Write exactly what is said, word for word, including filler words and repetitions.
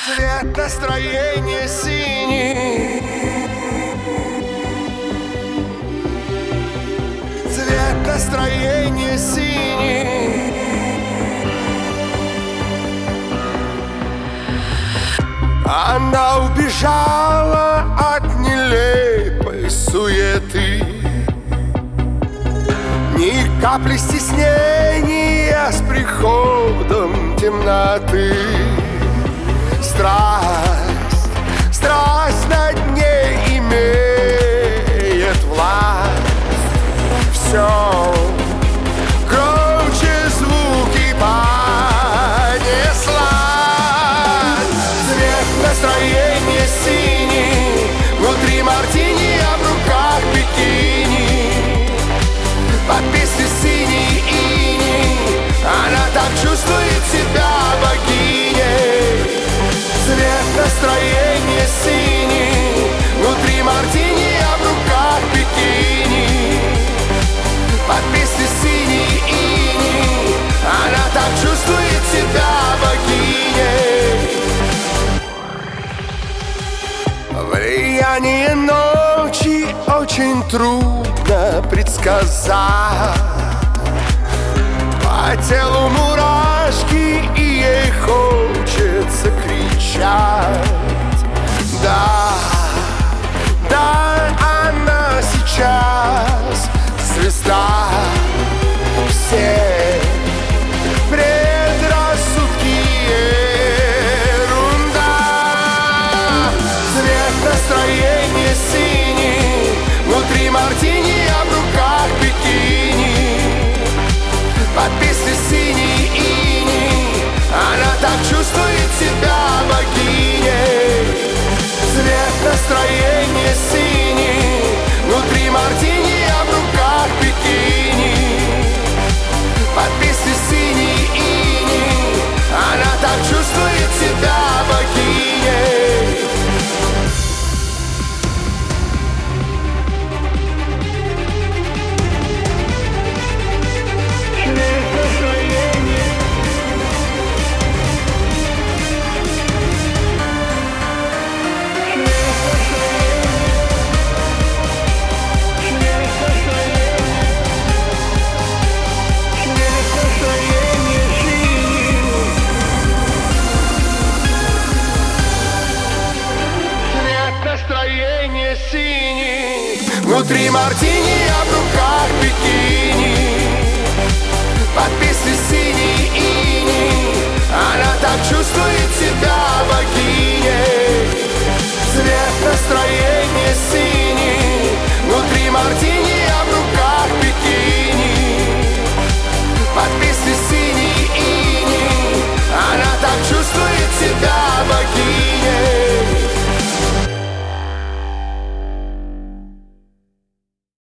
Цвет настроения синий, цвет настроения синий. Она убежала от нелепой суеты, ни капли стеснения с приходом темноты. Страсть, страсть над ней имеет власть. Все громче звуки понесла. Цвет настроения синий, внутри мартини, а в руках бикини. Под песню синий иней она так чувствует себя богиней. Цвет настроения синий, внутри мартини, а в руках бикини. Под песню синий иней она так чувствует себя богиней. Влияние ночи очень трудно предсказать. По телу мурашки, и ей хочется кричать. Да, да, она сейчас звезда. Все предрассудки ерунда. Цвет настроения синий, внутри мартини, а в руках бикини. Под песню синий иней она так чувствует себя богиней. Цвет настроения синий, внутри мартини, а в руках бикини. Под песню синий иней она так чувствует себя богиней. Настроение синий, внутри мартини, а в руках бикини. Под песню синий и